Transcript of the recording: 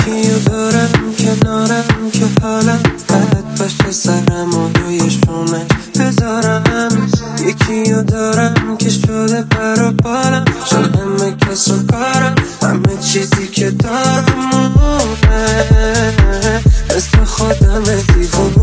یکیو دارم کنارم که حالم بد باشه سرم و روی شونش بذارم. یکیو دارم که شده پر و بالم، شد همه کس و کارم، همه چیزی که دارم مونه مثل خودم دیوونه.